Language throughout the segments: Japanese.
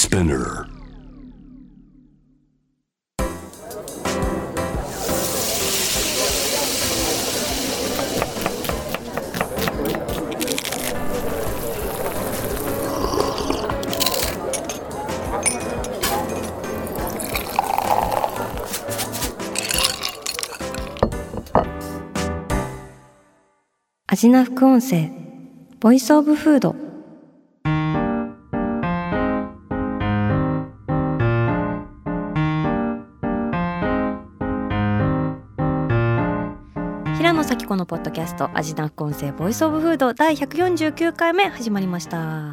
Spinner. アジナ副音声ボイスオブフード。平野咲子のポッドキャストアジナ副音声ボイスオブフード第149回目始まりました。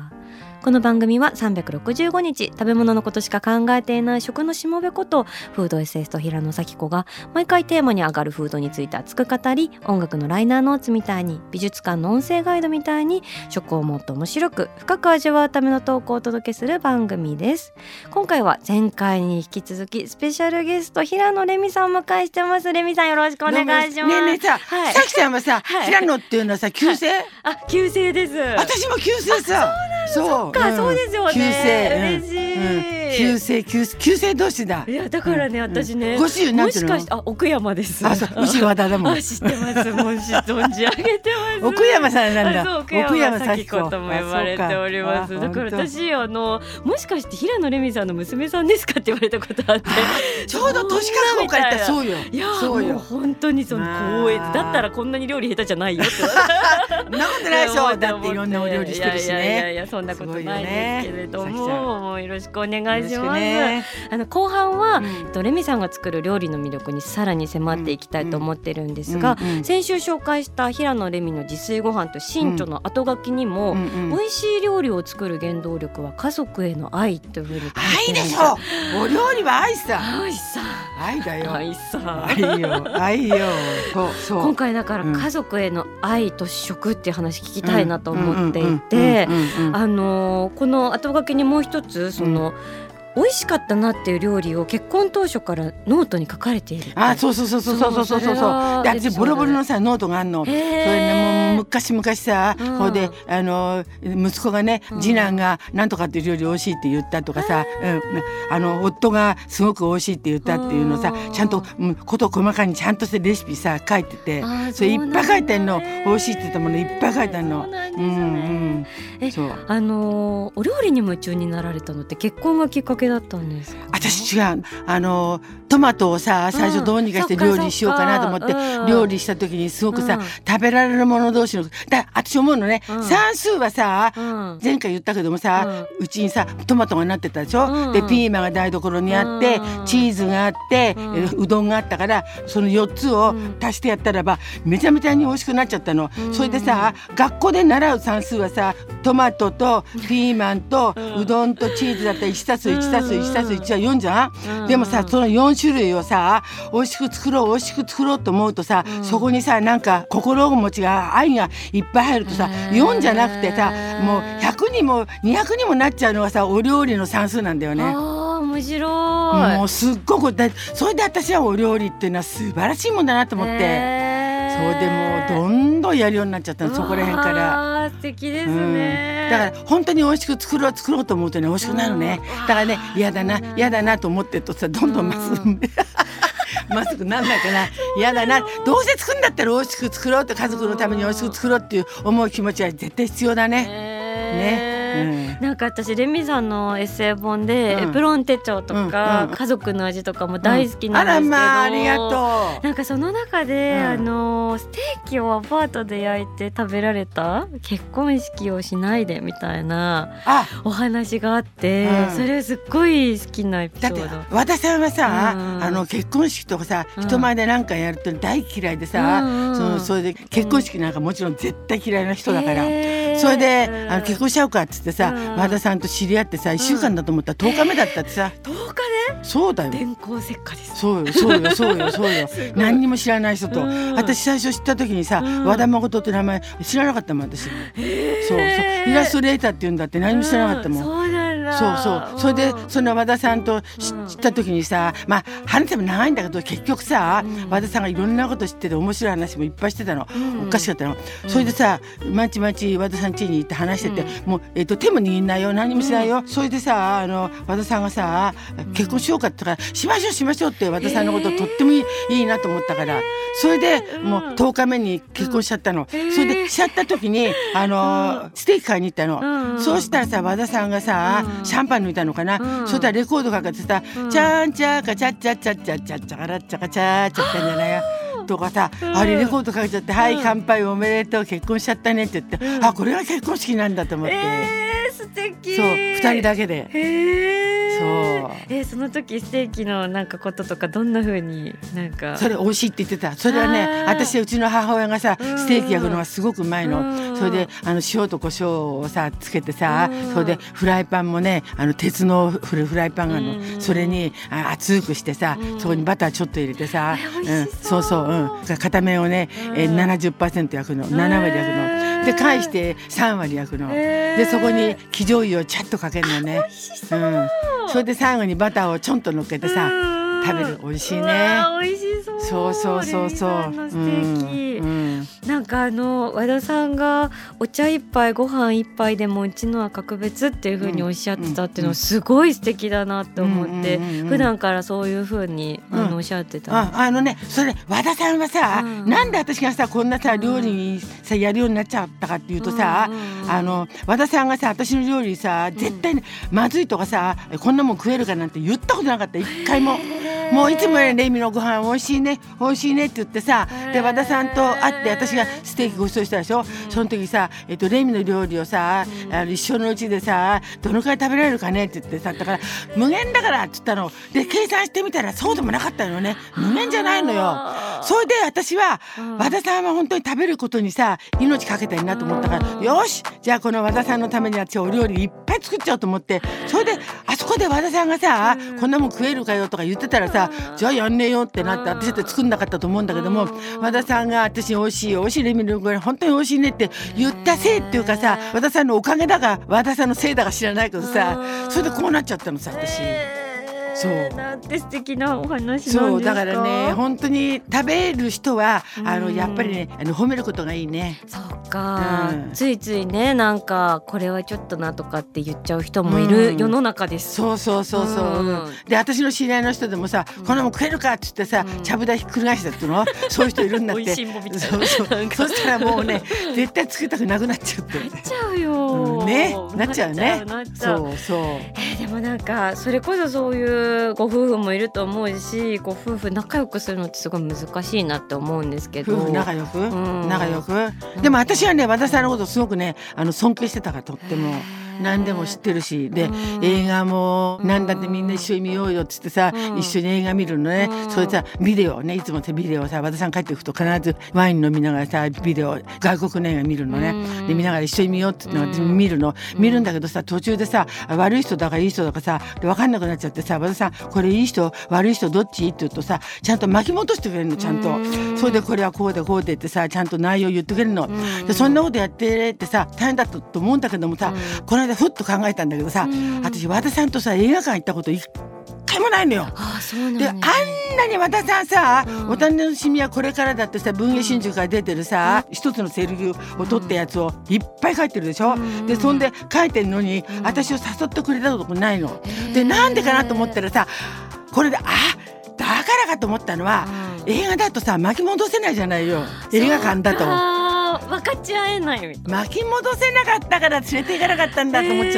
この番組は365日食べ物のことしか考えていない食のしもべことフードエッセイスト平野咲子が毎回テーマに上がるフードについて熱く語り、音楽のライナーノーツみたいに美術館の音声ガイドみたいに食をもっと面白く深く味わうためのトークをお届けする番組です。今回は前回に引き続きスペシャルゲスト平野レミさんをお迎えしてます。レミさんよろしくお願いします。 ねえねえさ、 はい、 さきちゃんはさ、平野っていうのはさ旧姓？ あ、旧姓です。 私も旧姓さ。 そうか、そうですよね。 旧姓、 嬉しい。 旧姓同士だ。 いやだからね、私ね、 ご主人なんていうの？ もしかして奥山です。 あ、そう、牛和田だもん。 知ってます。もう存じ上げてます。 奥山さんなんだ。 そう、奥山咲子とも呼ばれております。だから私もしかして平野レミさんの娘さんですかって言われたことあって、 ちょうど年覚悟から言ったらそうよ。 いやもう本当にその光栄だったらこんなに料理下手じゃないよって。 そんなことないでしょ。だっていろんなお料理してるしね。 いやそんなことないですけれども、もうよろしくお願いします。後半はレミさんが作る料理の魅力にさらに迫っていきたいと思ってるんですが、先週紹介した平野レミの自炊ご飯と新著の後書きにも、美味しい料理を作る原動力は家族への愛というふうに書いて愛でしょ。お料理は愛さ。愛だよ。愛よ。そう。 今回だから家族への愛と食っていう話聞きたいなと思っていて、この後書きにもう一つ美味しかったなっていう料理を結婚当初からノートに書かれている。 あ、そう。で、私ボロボロのさノートがあんの。それね、もう昔さ、ほいで息子がね、次男がなんとかっていう料理美味しいって言ったとかさ、夫がすごく美味しいって言ったっていうのさ、ちゃんとこと細かにちゃんとしてレシピさ書いてて、それいっぱい書いてんの。美味しいって言ったものいっぱい書いてんの。 お料理に夢中になられたのって結婚がきっかけだったんですか？ 私違う。トマトをさ最初どうにかして料理しようかなと思って料理した時にすごくさ、食べられるもの同士の私思うのね、算数はさ、前回言ったけどもさ、うちにさトマトがなってたでしょ、でピーマンが台所にあって、チーズがあって、うどんがあったから、その4つを足してやったらばめちゃめちゃに美味しくなっちゃったの。それでさ、学校で習う算数はさ、トマトとピーマンとうどんとチーズだったら 1+1+1+1 は4じゃん。でもさ、その4種類をさ美味しく作ろうと思うとさ、そこにさなんか心持ちが愛がいっぱい入るとさ、4じゃなくてさ、もう100にも200にもなっちゃうのがさお料理の算数なんだよね。 面白い。 もうすっごくそれで私はお料理っていうのは素晴らしいもんだなと思って、それでもうどんどんやるようになっちゃったの、そこら辺から。 素敵ですね。 だから本当に美味しく作ろうと思うとね、美味しくなるね。だからね、嫌だなと思ってるとさ、どんどんまっすぐなんないかな、嫌だな、どうせ作るんだったら美味しく作ろうって、家族のために美味しく作ろうっていう思う気持ちは絶対必要だね。 なんか私レミさんのエッセイ本で、エプロン手帳とか、家族の味とかも大好きなんですけど、 ありがとう。 なんかその中で、ステーキをアパートで焼いて食べられた結婚式をしないでみたいなお話があって、それすっごい好きなエピソード。だって和田さんはさ、結婚式とかさ、人前でなんかやると大嫌いでさ、それで結婚式なんかもちろん絶対嫌いな人だから、それで結婚しちゃうかっつってさ、和田さんと知り合ってさ、1週間だと思ったら10日目だったってさ。 10日で？ そうだよ。 電光石火です。 そうよ何にも知らない人と、私最初知った時にさ、和田誠って名前知らなかったもん、私。そうイラストレーターって言うんだって何も知らなかったもん。 そうなんそうそれでその和田さんと知った時にさ、まあ話も長いんだけど結局さ、和田さんがいろんなこと知ってて面白い話もいっぱいしてたの、おかしかったの、それでさ毎日和田さん家に行って話してて、もう、手も握んないよ、何もしないよ、それでさ和田さんがさ結婚しようかって言ったからしましょうって和田さんのこととってもいいなと思ったから、それでもう10日目に結婚しちゃったの、それでしちゃった時にステーキ買いに行ったの、そうしたらさ和田さんがさ、シャンパン抜いたのかな、そしたらレコードかかってさ、チャンチャカチャッチャッチャッチャッチャッチャカラッチャカチャーチャったんじゃないよとかさ、あれレコードかけちゃって、はい乾杯おめでとう結婚しちゃったねって言って、あこれが結婚式なんだと思って、 素敵。 そう2人だけで。 その時ステーキのなんかこととかどんな風になんかそれ美味しいって言ってた。それはね、私うちの母親がさステーキ焼くのがすごくうまいの、それで塩と胡椒をさつけてさ、それでフライパンもね鉄のフライパンがあるの、それに熱くしてさ、そこにバターちょっと入れてさ、片面をね、70% 焼くの、7割焼くので返して3割焼くの、でそこに生醤油をちゃっとかけるのね、それで最後にバターをちょんと乗っけてさ食べる。美味しいね。 美味しそう。 そうなんか和田さんがお茶一杯ご飯一杯でもうちのは格別っていう風におっしゃってたっていうのはすごい素敵だなって思って、普段からそういう風におっしゃってた。 それ和田さんはさ、なんで私がさこんなさ料理さやるようになっちゃったかっていうとさ、和田さんがさ私の料理さ絶対にまずいとかさこんなもん食えるかなんて言ったことなかった、一回も。もういつもレミのご飯美味しいねって言ってさ、で和田さんと会って私がステーキご馳走したでしょ、その時さ、レミの料理をさ一緒のうちでさどのくらい食べられるかねって言ってさ、だから無限だからって言ったので、計算してみたらそうでもなかったのね、無限じゃないのよ。それで私は和田さんは本当に食べることにさ命かけたいなと思ったから、よしじゃあこの和田さんのために私お料理いっぱい作っちゃおうと思って、それであそこで和田さんがさこんなもん食えるかよとか言ってたらさ、じゃあやんねえよってなって、私だって作んなかったと思うんだけども、和田さんが私に美味しいレミのご飯本当に美味しいねって言ったせいっていうかさ、和田さんのおかげだか和田さんのせいだか知らないけどさ、それでこうなっちゃったのさ私。そうなんて素敵なお話なんですか。 そうだからね本当に食べる人はやっぱりね褒めることがいいね。 そうか、ついついねなんかこれはちょっとなとかって言っちゃう人もいる世の中です。 そうで私の知り合いの人でもさ、こんなもん食えるかって言ってさちゃぶ台ひっくり返したっていうのそういう人いるんだって。 美味しんぼみたいな。 そしたらもうね絶対作りたくなくなっちゃって。 なっちゃうよ、 なっちゃうね。 でもなんかそれこそそういうご夫婦もいると思うし、ご夫婦仲良くするのってすごい難しいなって思うんですけど。 夫婦仲良く、でも私はね和田さんのことすごくね尊敬してたから、とっても何でも知ってるし、で映画もなんだってみんな一緒に見ようよっつってさ、一緒に映画見るのね。それさビデオね、いつもビデオさ和田さん帰ってくると必ずワイン飲みながらさビデオ外国の映画見るのね。で見ながら一緒に見ようって言って見るんだけどさ、途中でさ悪い人だかいい人だかさ分かんなくなっちゃってさ、和田さんこれいい人悪い人どっちって言うとさちゃんと巻き戻してくれるの、ちゃんと。それでこれはこうでこうでってさちゃんと内容言ってくれるの。でそんなことやってってさ大変だったと思うんだけどもさ、この間ふっと考えたんだけどさ、私和田さんとさ映画館行ったこと一回もないのよ。であんなに和田さんさ、お楽しみはこれからだってさ文藝春秋から出てるさ、一つのセリフを取ったやつをいっぱい書いてるでしょ。でそんで書いてるのに私を誘ってくれたことないので、なんでかなと思ったらさ、これでだからかと思ったのは、映画だとさ巻き戻せないじゃないよ、映画館だと。 分かち合えないみたいな。 巻き戻せなかったから連れて行かなかったんだと思っちゃった。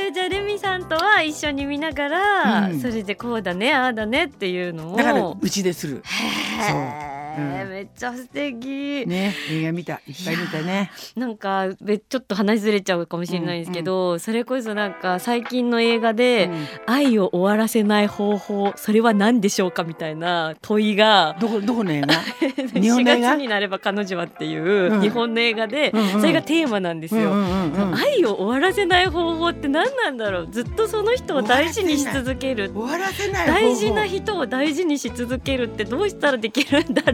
じゃあレミさんとは一緒に見ながら、それでこうだねああだねっていうのをだからうちでする。 めっちゃ素敵ね。映画見た、いっぱい見たね。 なんかちょっと話ずれちゃうかもしれないんですけど、それこそなんか最近の映画で、愛を終わらせない方法それは何でしょうかみたいな問いがどこの映画日本の映画4月になれば彼女はっていう日本の映画で、それがテーマなんですよ。愛を終わらせない方法って何なんだろう。ずっとその人を大事にし続ける、 終わらせない大事な人を大事にし続けるってどうしたらできるんだろ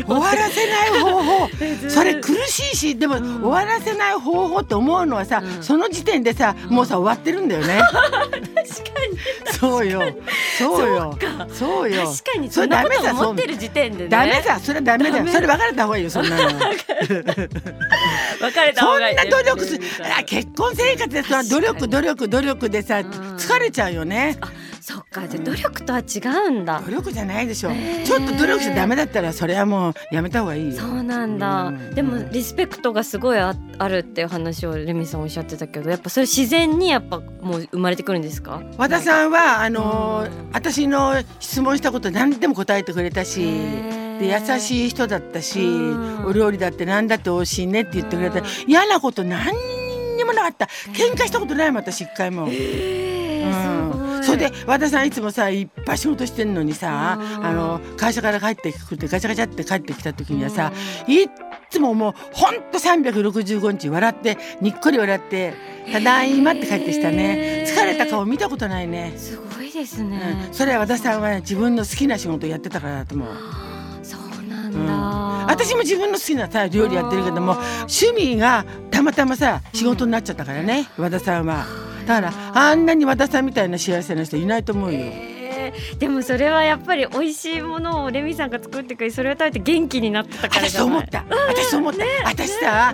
終わらせない方法それ苦しいし、でも終わらせない方法って思うのはさ、その時点でさもうさ終わってるんだよね。 確かにそうよ確かにそんなこと思ってる時点でね、 ダメさ、それはダメだよ。それ別れた方がいいよ、そんなの。 別れた方がいい。 そんな努力する、結婚生活でさ努力でさ疲れちゃうよね。 そっか、じゃあ努力とは違うんだ。 努力じゃないでしょ。ちょっと努力してダメだったらそれはもうやめた方がいいよ。 そうなんだ。でもリスペクトがすごい あるっていう話をレミさんおっしゃってたけど、やっぱそれ自然にやっぱもう生まれてくるんですか？ 和田さんは私の質問したこと何でも答えてくれたし、で優しい人だったし、お料理だって何だって美味しいねって言ってくれた。嫌なこと何にもなかった。喧嘩したことないもん私一回も。それで和田さんいつもさいっぱい仕事してんのにさ、会社から帰ってくるってガチャガチャって帰ってきた時にはさ、いっつももうほんと365日笑ってにっこり笑ってただいまって帰ってきたね。疲れた顔見たことないね。 すごいですね。 それは和田さんは自分の好きな仕事をやってたからだと思う。 そうなんだ。 私も自分の好きなさ料理やってるけども、趣味がたまたまさ仕事になっちゃったからね、和田さんは。だからあんなに和田さんみたいな幸せな人いないと思うよ。 でもそれはやっぱり美味しいものをレミさんが作ってくれ、それを食べて元気になったからじゃない？ 私そう思った。私さ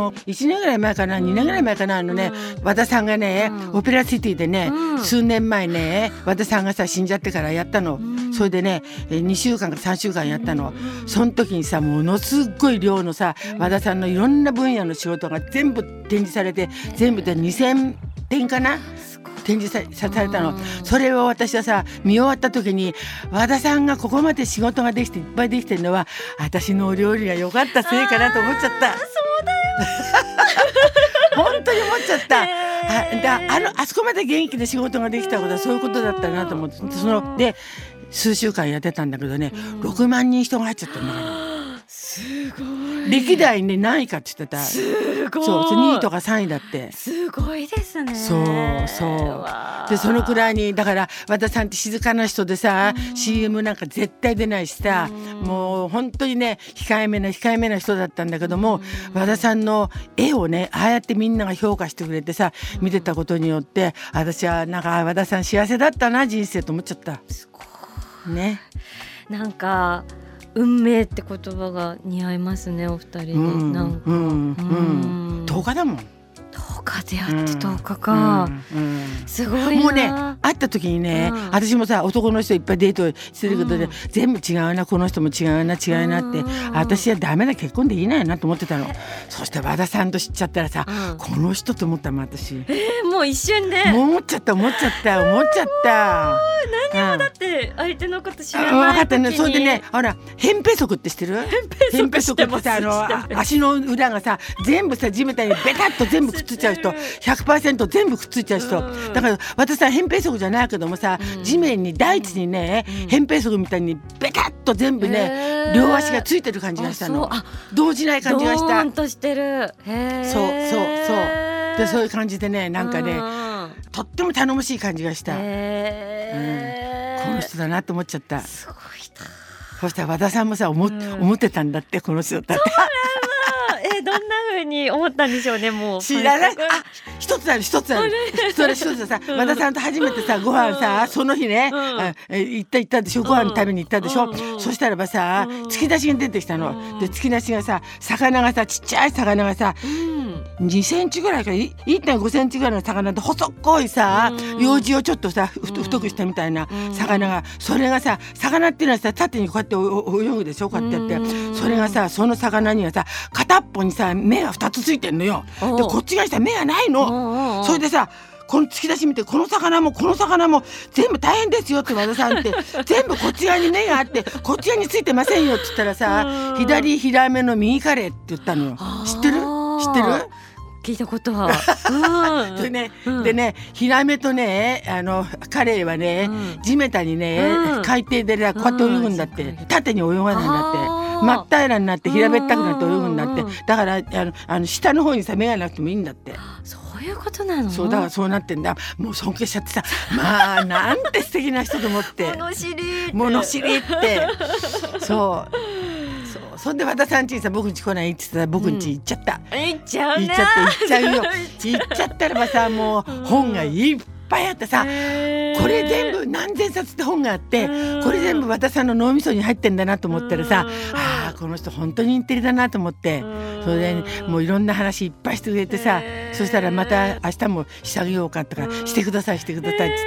1年ぐらい前かな2年ぐらい前かな和田さんがね、オペラシティでね、数年前ね和田さんがさ死んじゃってからやったの。それでね2週間か3週間やったの。その時にさものすっごい量のさ和田さんのいろんな分野の仕事が全部展示されて、全部で2000点かな展示されたの。それを私はさ見終わった時に、和田さんがここまで仕事ができていっぱいできてるのは私のお料理が良かったせいかなと思っちゃった。 そうだよ本当に思っちゃった。あそこまで元気で仕事ができたことはそういうことだったなと思って、で数週間やってたんだけどね、6万人人が入っちゃったんだから。 すごい。 歴代ね何位かって言ってた。 すごい。 そう2位とか3位だって。 すごいですね。 そうでそのくらいにだから和田さんって静かな人でさ、CM なんか絶対出ないしさ、もう本当にね控えめな人だったんだけども、和田さんの絵をねああやってみんなが評価してくれてさ見てたことによって、私はなんか和田さん幸せだったな人生と思っちゃった。 すごいね。 なんか運命って言葉が似合いますねお二人で。なんか 10日だもん。 10日でやって10日か、すごいな。 もうね会った時にね、私もさ男の人いっぱいデートすることで、全部違うな、この人も違うなって、私はダメだ、結婚できないなと思ってたの。そして和田さんと知っちゃったらさ、この人と思ったもん私。 もう一瞬でもう思っちゃった。何もだって相手のこと知らない時に。分かったね。 それでね、ほら扁平足って知ってる？ 扁平足ってさ足の裏がさ全部さ地面にベタッと全部くっついちゃう人、100% 全部くっついちゃう人。だから私は扁平足じゃないけどもさ、地面に大地にね扁平足みたいにベタッと全部ね両足がついてる感じがしたの。動じない感じがした。 ドーンとしてる。 そうでそういう感じでね、なんかねとっても頼もしい感じがした。この人だなと思っちゃった。 すごいな。 そしたら和田さんもさ思ってたんだって、この人だって。 どんな風に思ったんでしょうね。もう知らない。一つある。それ一つさ、和田さんと初めてさご飯さその日ね行ったでしょ、ご飯食べに行ったでしょ。そしたらばさ突き出しが出てきたの。で突き出しがさ魚がさちっちゃい魚がさ2センチぐらいか 1.5 センチぐらいの魚で細っこいさ幼児をちょっとさ太くしたみたいな魚が、それがさ魚っていうのはさ縦にこうやって泳ぐでしょ、こうやってやって。それがさその魚にはさ片っぽにさ目が2つついてんのよ。でこっち側にさ目がないの。それでさこの突き出し見て、この魚も全部大変ですよって和田さんって全部こっち側に目があってこっち側についてませんよって言ったらさ、左ヒラメの右カレーって言ったのよ。知ってる？ 聞いたことは。 でねヒラメとねカレイはね、地面にね海底でこうやって泳ぐんだって。縦に泳がないんだって。真っ平らになって平べったくなって泳ぐんだって。だから下の方にさ目がなくてもいいんだって。 そういうことなの？ そうだからそうなってんだ。もう尊敬しちゃってさ、まあなんて素敵な人と思って。物知りって。そそんで和田さんちにさ僕んち来ないって言ってたら僕んち行っちゃった、 行っちゃうね。 行っちゃうよ行っちゃったらばさもう本がいっぱいあってさ、これ全部何千冊って本があって、これ全部和田さんの脳みそに入ってんだなと思ったらさ、この人本当にインテリだなと思って、それで、もういろんな話いっぱいしてくれてさ、そしたらまた明日もしてあげようかとか、してくださいしてくださいっつって。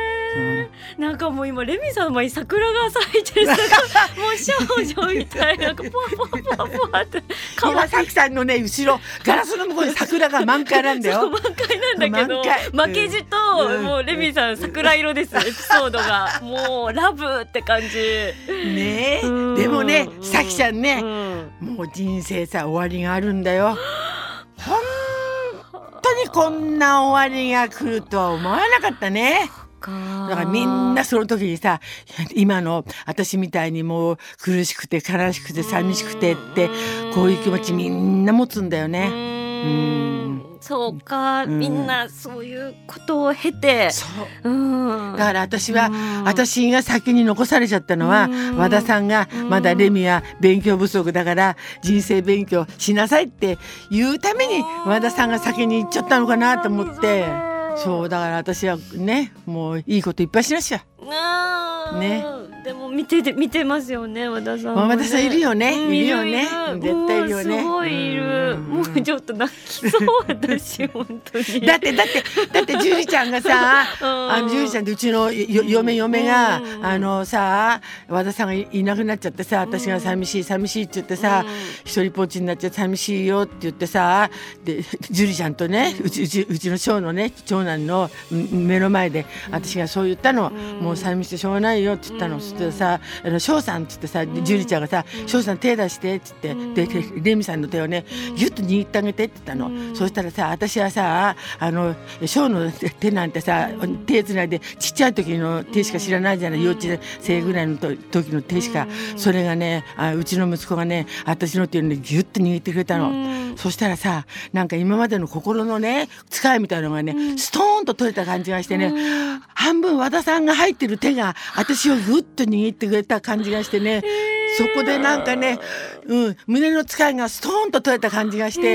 なんかもう今レミさんの前に桜が咲いてるもう少女みたいなポワポワポワポワって今さきさんのね後ろガラスの向こうに桜が満開なんだよ。 満開なんだけど負けじと、もうレミさん桜色ですエピソードがもうラブって感じね。でもねさきちゃんね、もう人生さ終わりがあるんだよ。本当にこんな終わりが来るとは思わなかったね。だからみんなその時にさ、今の私みたいにもう苦しくて悲しくて寂しくてってこういう気持ちみんな持つんだよね。 そうか、みんなそういうことを経て、 だから私が先に残されちゃったのは、和田さんがまだレミは勉強不足だから人生勉強しなさいって言うために和田さんが先に行っちゃったのかなと思って。そうだから私はねもういいこといっぱいしなっしゃね。でも見てますよね和田さん、ね、 和田さんいるよね、いるよね、絶対いるよね。 すごいいる、もうちょっと泣きそう私本当にだってジュリちゃんがさジュリちゃんってうちの嫁がさ和田さんがいなくなっちゃってさ、私が寂しいって言ってさ、一人ぽっちになっちゃ寂しいよって言ってさ、でジュリちゃんとねうちの長のね長男の目の前で私がそう言ったの、もう寂しくてしょうがないよって言ったの。そしてさ翔さんって言ってさジュリちゃんがさ翔さん手出してって言ってでレミさんの手をねギュッと握ってあげてって言ったの。そしたらさ私はさ翔の手なんてさ手つないでちっちゃい時の手しか知らないじゃない、幼稚生ぐらいの時の手しか。それがねうちの息子がね私の手をねギュッと握ってくれたの。そしたらさなんか今までの心のね使いみたいなのがねストーンと取れた感じがしてね、半分和田さんが入ってる手が私をグッと握ってくれた感じがしてね、そこでなんかね、胸の使いがストーンと取れた感じがして、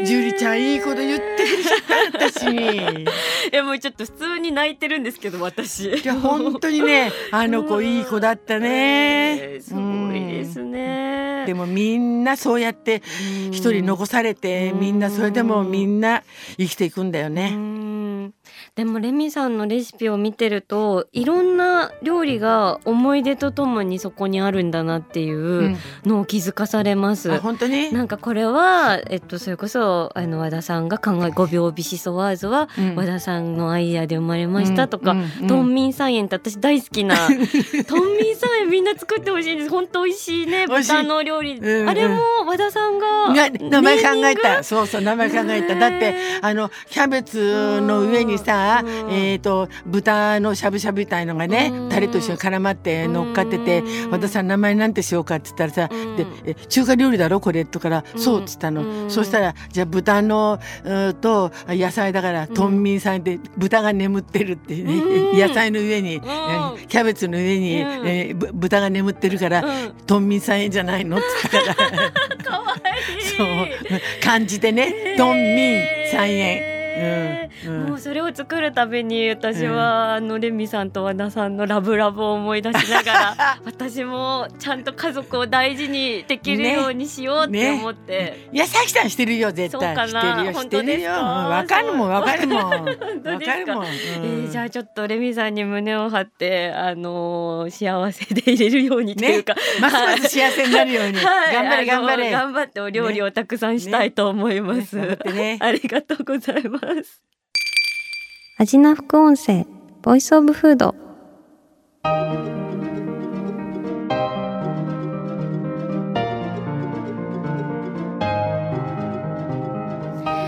ジュリちゃんいいこと言ってくれちゃった私に。 もうちょっと普通に泣いてるんですけど私。 いや本当にね子いい子だったね。 すごいですね。 でもみんなそうやって一人残されて、みんなそれでもみんな生きていくんだよね。 でもレミさんのレシピを見てるといろんな料理が思い出とともにそこにあるんだなっていうのを気づかされます。 本当になんかこれは、それこそ和田さんが5秒ビシソワーズは和田さんのアイデアで生まれましたとか、トンミン菜園って私大好きなトンミン菜園みんな作ってほしいんです。本当美味しいね豚の料理、あれも和田さんが名前考えた。そう名前考えた。だってキャベツの上にさ豚のしゃぶしゃぶみたいのがねタレと一緒に絡まって乗っかってて、和田さん名前なんてしようかって言ったらさ、で中華料理だろこれとからそうっつったの。そうしたらじゃあ豚のと野菜だからトンミンさんで豚が眠ってるってね、野菜の上にキャベツの上に豚が眠ってるからトンミンさんじゃないのって言ったからかわいいそう漢字でねトンミンさん円。 もうそれを作るたびに私はレミさんと和田さんのラブラブを思い出しながら私もちゃんと家族を大事にできるようにしようって思って、 いやさきさんしてるよ絶対。 そうかな。 してるよわかるもんわかるもんじゃあちょっとレミさんに胸を張って幸せでいれるようにというか、 ますます幸せになるように頑張ってお料理をたくさんしたいと思います。ありがとうございます。 アジナ副音声ボイスオブフード。 はい、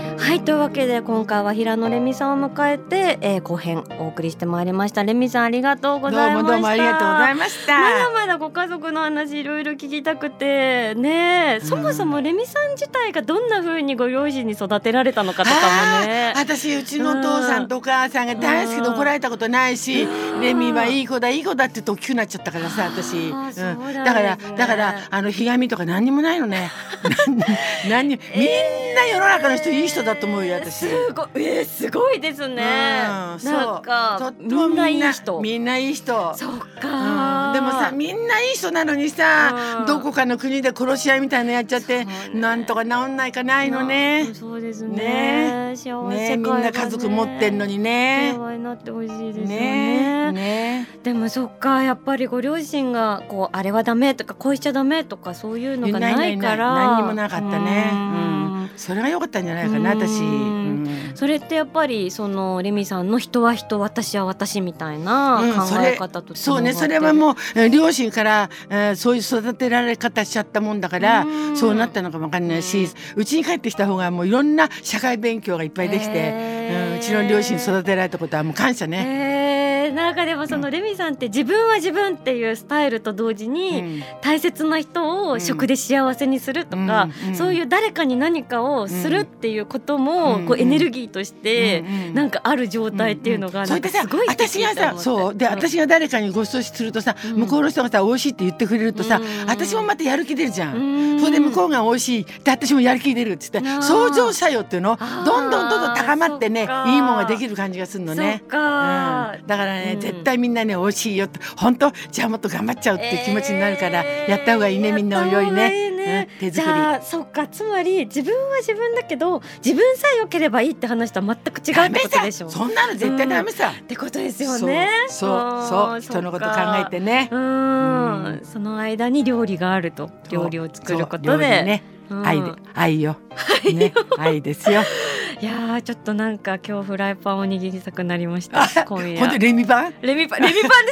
というわけで今回は平野レミさんを迎えて、後編お送りしてまいりました。レミさんありがとうございました。 どうもありがとうございました。 まだまだご家族の話いろいろ聞きたくてね、そもそもレミさん自体がどんな風にご両親に育てられたのかとかもね。 私うちのお父さんとお母さんが大好きで怒られたことないし、レミはいい子だいい子だって言って大きくなっちゃったからさ私、だからひがみとか何にもないのね何にみんな世の中の人いい人だと思うよ私。 すごいですね。なんかみんないい人。 みんないい人。 そっか、 でもさみんないい人なのにさ、どこかの国で殺し合いみたいなのやっちゃって、なんとか治んないかないのね。 そうですね。幸せみんな家族持ってんのにね。 幸せになってほしいですよね。でもそっか、やっぱりご両親がこうあれはダメとかこうしちゃダメとかそういうのがないから何にもなかったね。それが良かったんじゃないかな私。 それってやっぱりそのレミさんの人は人私は私みたいな考え方とそうね、それはもう両親から、そういう育てられ方しちゃったもんだからそうなったのかもわかんないし、うちに帰ってきた方がもういろんな社会勉強がいっぱいできて、うちの両親育てられたことはもう感謝ね。 なんかでもそのレミさんって自分は自分っていうスタイルと同時に大切な人を食で幸せにするとか、そういう誰かに何かをするっていうこともこうエネルギーとしてなんかある状態っていうのがなんかすごい私がさ、そうで私が誰かにご馳走するとさ、向こうの人がさ美味しいって言ってくれるとさ、私もまたやる気出るじゃん。それで向こうが美味しいで私もやる気出るって言って相乗作用っていうのどんどん高まってね、いいものができる感じがするのね。だからね、絶対みんなね美味しいよって本当じゃあもっと頑張っちゃうって気持ちになるからやった方がいいね、みんなお料理ね。手作り。じゃあそっか、 つまり自分は自分だけど自分さえ良ければいいって話とは全く違うってことでしょ。 そんなの絶対ダメさ、 ってことですよね。 そう人のこと考えてね。 その間に料理があると、料理を作ることでね、愛よ、ね、愛ですよ。 いやちょっとなんか今日フライパンを握りたくなりました。今夜本当レミパンでそうレミパ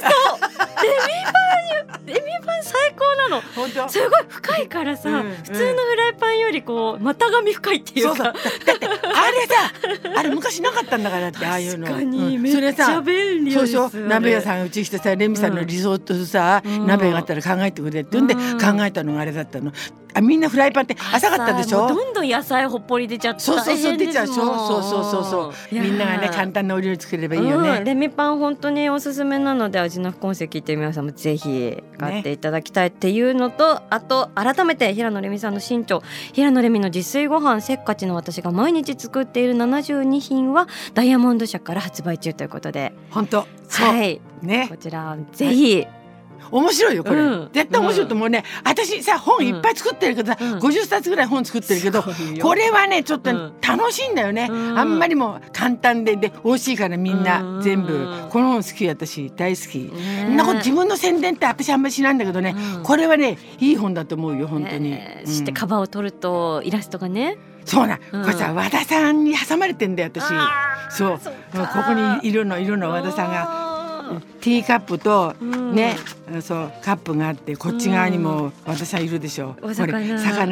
ン最高なの。本当すごい深いからさ、普通のフライパンよりこう股上深いっていうか、だってあれ昔なかったんだからってああいうの。 確かにめっちゃ便利です。 そう鍋屋さんうち来てさ、レミさんのリゾートさ、鍋があったら考えてくれって言うんで考えたのがあれだったの。みんなフライパンって浅かったでしょ。 どんどん野菜ほっぽり出ちゃってそう出ちゃう。そうみんながね簡単なお料理作ればいいよね。 レミパン本当におすすめなので、味の副音声聞いて皆さんもぜひ買っていただきたいっていうのと、あと改めて平野レミさんの新著平野レミの自炊ご飯せっかちの私が毎日作っている72品はダイヤモンド社から発売中ということで、 本当はいね、こちらぜひ、 面白いよこれ、絶対面白いと思うね。私さ本いっぱい作ってるけどさ、50冊ぐらい本作ってるけど、これはねちょっと楽しいんだよね。あんまりも簡単で美味しいからみんな全部この本好き、私大好き。そんなこと自分の宣伝って私あんまりしないんだけどね、これはねいい本だと思うよ本当に。 そしてカバーを取るとイラストがね、 そうな、これさ和田さんに挟まれてんだよ私。そうここに色の和田さんがティーカップとね、そうカップがあって、こっち側にも私はいるでしょ。これ魚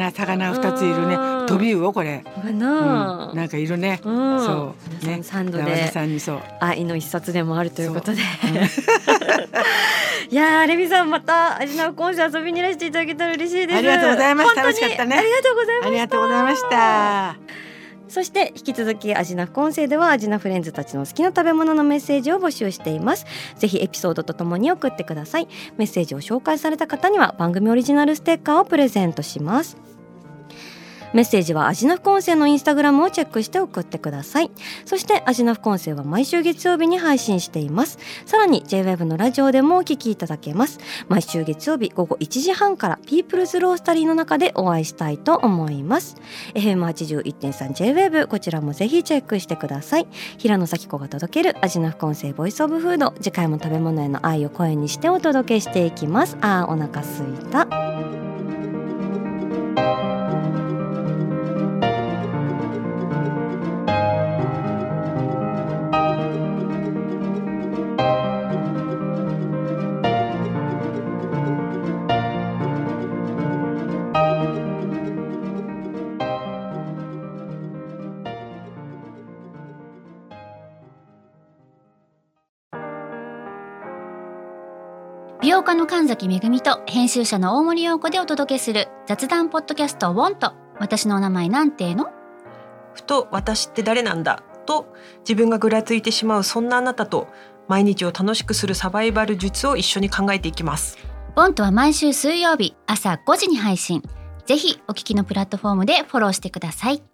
2ついるね、飛び魚これ、なんかいるね。そうね、 サンドで和田さんにそう愛の一冊でもあるということでいやレミさんまた味の副音声遊びにいらしていただけたら嬉しいです。 ありがとうございました。楽しかったね。 ありがとうございました。 ありがとうございました。 そして引き続きアジナ副音声ではアジナフレンズたちの好きな食べ物のメッセージを募集しています。ぜひエピソードとともに送ってください。メッセージを紹介された方には番組オリジナルステッカーをプレゼントします。メッセージはアジナ副音声のインスタグラムをチェックして送ってください。そしてアジナ副音声は毎週月曜日に配信しています。さらに JWEB のラジオでもお聞きいただけます。毎週月曜日午後1時半からピープルズロースタリーの中でお会いしたいと思います。 FM81.3 JWEB、 こちらもぜひチェックしてください。平野咲子が届けるアジナ副音声ボイスオブフード、次回も食べ物への愛を声にしてお届けしていきます。お腹すいた。 美容家の神崎めぐみと編集者の大森洋子でお届けする雑談ポッドキャストウォント。私のお名前なんての？ ふと私って誰なんだと自分がぐらついてしまう、そんなあなたと毎日を楽しくするサバイバル術を一緒に考えていきます。 ウォントは毎週水曜日朝5時に配信。ぜひお聞きのプラットフォームでフォローしてください。